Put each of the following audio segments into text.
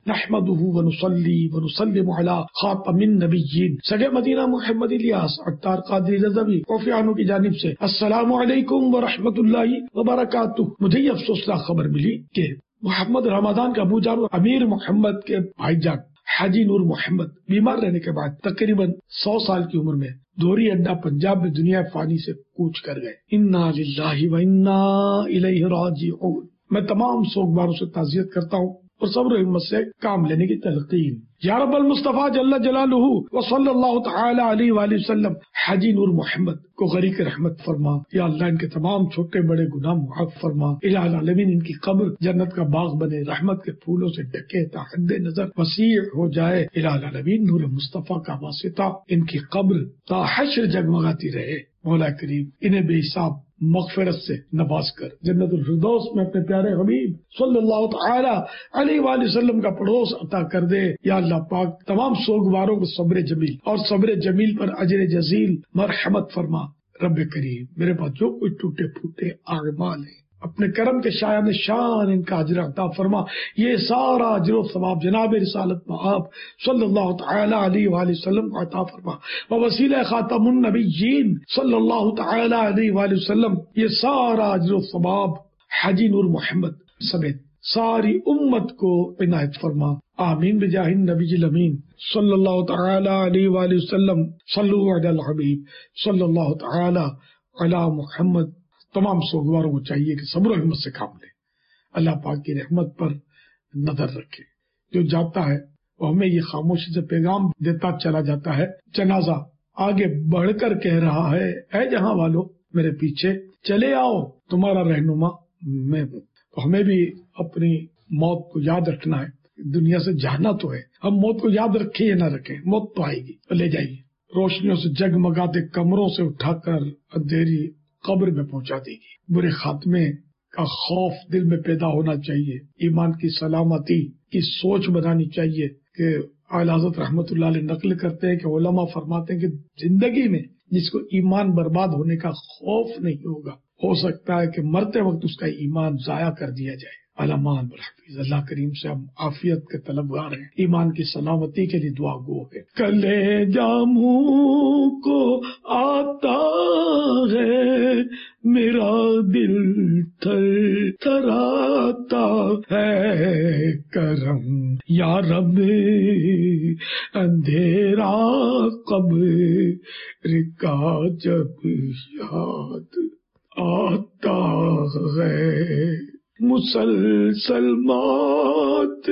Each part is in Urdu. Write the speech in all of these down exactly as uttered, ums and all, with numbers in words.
نحمده ونصلي ونسلم على خاتم النبیین. سگے مدینہ محمد الیاس عطار قادری رضوی کوفیانو کی جانب سے السلام علیکم ورحمۃ اللہ وبرکاتہ. مجھے یہ افسوسناک خبر ملی کہ محمد رمضان کا ابو جان امیر محمد کے بھائی جان حاجی نور محمد بیمار رہنے کے بعد تقریباً سو سال کی عمر میں دھوری اڈا پنجاب میں دنیا فانی سے کوچ کر گئے. انا للہ و انا الیہ راجعون. میں تمام سوگواروں سے تعزیت کرتا ہوں اور صبر و ہمت سے کام لینے کی تلقین. یا رب المصطفیٰ جل جلالہ و صلی اللہ تعالی علیہ وآلہ وسلم حاجی نور محمد کو غریق رحمت فرما. یا اللہ ان کے تمام چھوٹے بڑے گناہ معاف فرما. الہ العالمین ان کی قبر جنت کا باغ بنے، رحمت کے پھولوں سے ڈھکے تا حد نظر وسیع ہو جائے. الہ العالمین نور مصطفیٰ کا واسطہ ان کی قبر تا حشر جگمگاتی رہے. مولا کریم انہیں بے حساب مغفرت سے نواز کر جنت الفردوس میں اپنے پیارے حبیب صلی اللہ تعالی علیہ وآلہ وسلم کا پڑوس عطا کر دے. یا اللہ پاک تمام سوگواروں کو صبر جمیل اور صبر جمیل پر اجر جزیل مرحمت فرما. رب کریم میرے پاس جو کچھ ٹوٹے پھوٹے اعمال ہیں اپنے کرم کے شایان شان ان کا اجر عطا فرما. یہ سارا اجر و ثواب جناب رسالت آپ صلی اللہ تعالی علیہ وآلہ وسلم کو عطا فرما. وسیلہ خاتم النبیین صلی اللہ تعالی علیہ وآلہ وسلم یہ سارا اجر و ثواب حاجی نور محمد سمیت ساری امت کو عنایت فرما. آمین بجاہ النبی الامین صلی اللہ تعالی علیہ وآلہ وسلم. صلو علی الحبیب صلی اللہ تعالی علی محمد. تمام سوگواروں کو چاہیے کہ صبر و ہمت سے کام لے. اللہ پاک کی رحمت پر نظر رکھے. جو جاتا ہے وہ ہمیں یہ خاموشی سے پیغام دیتا چلا جاتا ہے. جنازہ آگے بڑھ کر کہہ رہا ہے اے جہاں والو میرے پیچھے چلے آؤ تمہارا رہنما میں ہوں. تو ہمیں بھی اپنی موت کو یاد رکھنا ہے. دنیا سے جانا تو ہے، ہم موت کو یاد رکھیں یا نہ رکھیں موت تو آئے گی. لے جائیے روشنیوں سے جگمگاتے کمروں سے اٹھا کر اندھیری قبر میں پہنچا دے گی. برے خاتمے کا خوف دل میں پیدا ہونا چاہیے. ایمان کی سلامتی کی سوچ بنانی چاہیے کہ اعلیٰ حضرت رحمت اللہ علیہ نقل کرتے ہیں کہ علماء فرماتے ہیں کہ زندگی میں جس کو ایمان برباد ہونے کا خوف نہیں ہوگا ہو سکتا ہے کہ مرتے وقت اس کا ایمان ضائع کر دیا جائے. علمان برحفیظ. اللہ کریم سے ہم عافیت کے طلبگار ہیں، ایمان کی سلامتی کے لیے دعا گو ہے. کلے جاموں کو آتا ہے میرا دل تھر تھراتا ہے کرم یا رب اندھیرا قبر کا جب یاد آتا ہے. مسلسل موت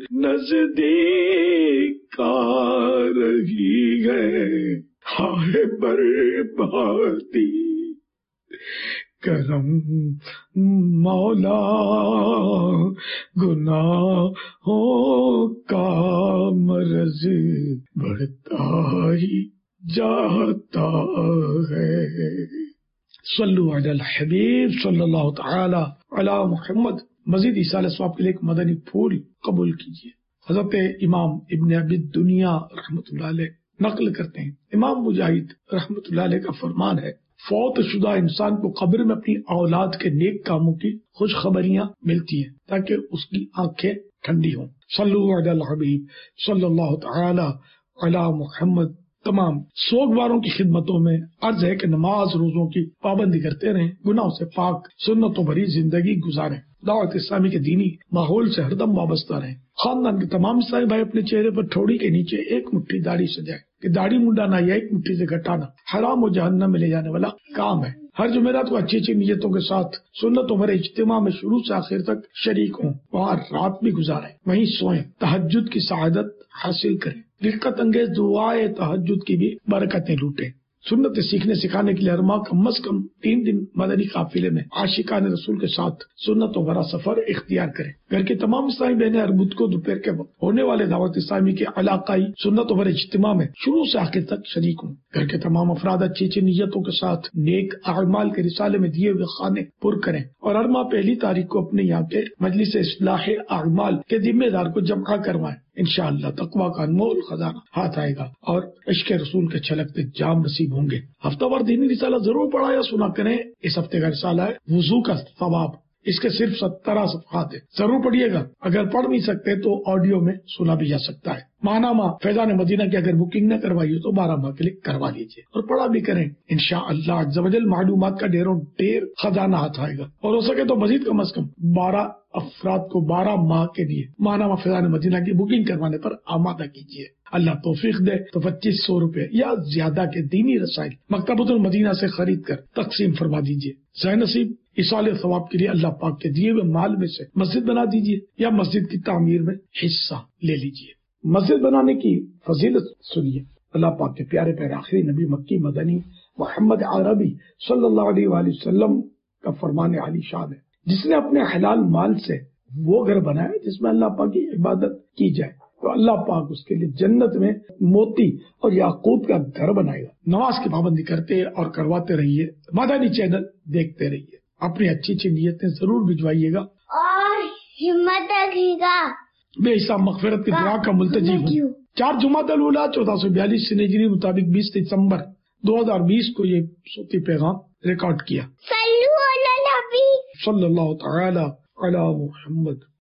نزدیک آ رہی ہے، ہائے بربادی کرم مولا گناہوں کا مرض بڑھتا ہی جاتا ہے. صلو علی الحبیب صلی اللہ تعالی علی محمد. مزید اصالہ ثواب کے لیے ایک مدنی پھول قبول کیجیے. حضرت امام ابن ابی دنیا رحمت اللہ علیہ نقل کرتے ہیں، امام مجاہد رحمت اللہ علیہ کا فرمان ہے فوت شدہ انسان کو قبر میں اپنی اولاد کے نیک کاموں کی خوشخبریاں ملتی ہیں تاکہ اس کی آنکھیں ٹھنڈی ہوں. صلو علی الحبیب صلی اللہ تعالی علی محمد. تمام سوگواروں کی خدمتوں میں عرض ہے کہ نماز روزوں کی پابندی کرتے رہیں، گناہوں سے پاک سنتوں بھری زندگی گزاریں، دعوت اسلامی کے دینی ماحول سے ہردم وابستہ رہیں. خاندان کے تمام اسلامی بھائی اپنے چہرے پر ٹھوڑی کے نیچے ایک مٹھی داڑھی سجائے کہ داڑھی منڈانا یا ایک مٹھی سے گھٹانا حرام و جہنم میں لے جانے والا کام ہے. ہر جمعرات کو اچھی اچھی نیتوں کے ساتھ سنتوں بھرے اجتماع میں شروع سے آخر تک شریک ہوں، وہاں رات بھی گزاریں، وہیں سوئیں، تہجد کی سعادت حاصل کریں، رقت انگیز دعائے تہجد کی بھی برکتیں لوٹیں. سنت سیکھنے سکھانے کے لیے ہر ماہ کم از کم تین دن مدنی قافلے میں عاشقان رسول کے ساتھ سنتوں بھرا سفر اختیار کریں. گھر کے تمام اسلامی بہنیں ہر بدھ کو دوپہر کے وقت ہونے والے دعوت اسلامی کے علاقائی سنتوں بھرے اجتماع میں شروع سے آخر تک شریک ہوں. گھر کے تمام افراد اچھی اچھی نیتوں کے ساتھ نیک اعمال کے رسالے میں دیے ہوئے خانے پر کریں اور ہر ماہ پہلی تاریخ کو اپنے یہاں کے مجلس اصلاح اعمال کے ذمہ دار کو جمع کروائیں. انشاءاللہ تقویٰ کا انمول خزانہ ہاتھ آئے گا اور عشق رسول کے چھلکتے جام نصیب ہوں گے. ہفتہ وار دینی رسالہ ضرور پڑھا یا سنا کریں. اس ہفتے کا رسالہ ہے وضو کا ثواب. اس کے صرف سترہ صفحات ہیں، ضرور پڑھیے گا۔ اگر پڑھ نہیں سکتے تو آڈیو میں سنا بھی جا سکتا ہے۔ ماہنامہ فیضان مدینہ کی اگر بکنگ نہ کروائی ہو تو بارہ ماہ کے لیے کروا لیجیے اور پڑھا بھی کریں، انشاءاللہ عز و جل معلومات کا ڈھیروں ڈھیر خزانہ ہاتھ آئے گا، اور ہو سکے تو مزید کم از کم بارہ افراد کو بارہ ماہ کے لیے ماہنامہ فیضان مدینہ کی بکنگ کروانے پر آمادہ کیجیے۔ اللہ توفیق دے تو پچیس سو روپے یا زیادہ کے دینی رسائل مکتبۃ المدینہ سے خرید کر تقسیم فرما دیجیے۔ زین نصیب ایصال ثواب کے لیے اللہ پاک کے دیے ہوئے مال میں سے مسجد بنا دیجیے یا مسجد کی تعمیر میں حصہ لے لیجیے۔ مسجد بنانے کی فضیلت سنیے۔ اللہ پاک کے پیارے پیارے آخری نبی مکی مدنی محمد عربی صلی اللہ علیہ وآلہ وسلم کا فرمان عالی شان ہے، جس نے اپنے حلال مال سے وہ گھر بنایا جس میں اللہ پاک کی عبادت کی جائے تو اللہ پاک اس کے لیے جنت میں موتی اور یاقوت کا گھر بنائے گا۔ نماز کی پابندی کرتے اور کرواتے رہیے، مدنی چینل دیکھتے رہیے، اپنی اچھی اچھی نیتیں ضرور بھجوائیے گا اور ہمت رکھیے گا۔ بے حساب مغفرت کی دعا کا ملتجی ہوں۔ چار جمعہ الاولیٰ چودہ سو بیالیس سے ہجری مطابق بیس دسمبر دو ہزار بیس کو یہ صوتی پیغام ریکارڈ کیا۔ صلی اللہ تعالی علی محمد۔